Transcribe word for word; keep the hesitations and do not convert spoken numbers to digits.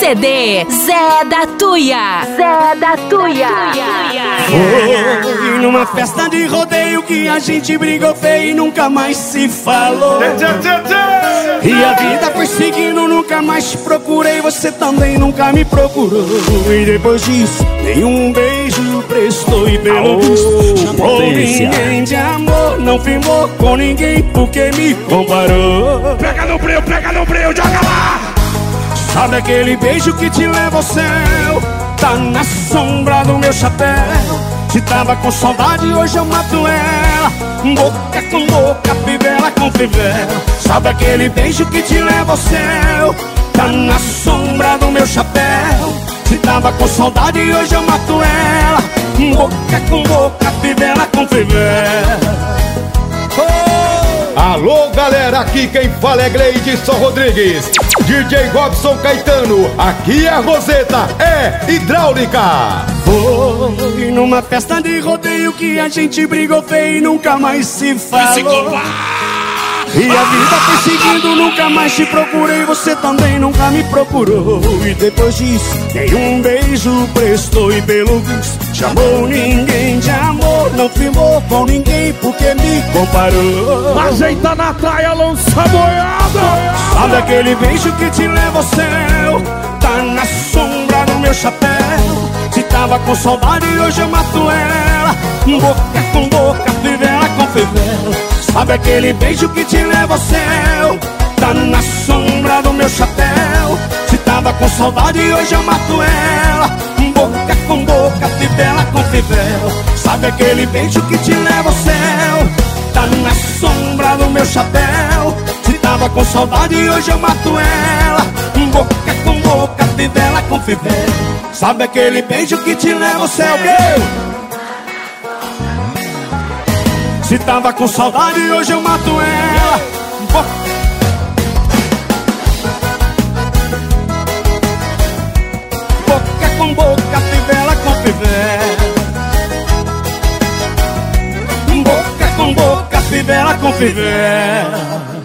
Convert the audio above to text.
C D Zé da Tuia. Zé da Tuia. Foi numa festa de rodeio que a gente brigou feio e nunca mais se falou. E a vida foi seguindo, nunca mais te procurei, você também nunca me procurou. E depois disso, nenhum beijo prestou e pelo visto chamou ninguém de amor. Não firmou com ninguém porque me comparou. Pega no breu, pega no breu, joga lá! Sabe aquele beijo que te leva ao céu? Tá na sombra do meu chapéu. Se tava com saudade, hoje eu mato ela. Boca com boca, fivela com fivela. Sabe aquele beijo que te leva ao céu? Tá na sombra do meu chapéu. Se tava com saudade, hoje eu mato ela. Boca com boca, fivela com fivela. Oh! Alô, galera, aqui quem fala é Gleidson Rodrigues. D J Robson Caetano, aqui é a Roseta, é hidráulica. Foi numa festa de rodeio que a gente brigou feio e nunca mais se falou. E a vida foi seguindo, nunca mais te procurei, você também nunca me procurou. E depois disso, nenhum beijo prestou e pelo visto chamou ninguém de amor. Não firmou com ninguém porque me comparou. Ajeita na traia, lança a boiada. Sabe aquele beijo que te leva ao céu? Tá na sombra do meu chapéu. Se tava com saudade, hoje eu mato ela. Boca com boca, fivela com fivela. Sabe aquele beijo que te leva ao céu? Tá na sombra do meu chapéu. Se tava com saudade, hoje eu mato ela. Boca com boca, fivela com fivela. Sabe aquele beijo que te leva ao céu? Tá na sombra do meu chapéu. Se tava com saudade, hoje eu mato ela. Boca com boca, fivela com fivela. Sabe aquele beijo que te leva ao céu? Se tava com saudade, hoje eu mato ela. Boca, boca com boca, fivela com fivela. Boca com boca, fivela com fivela.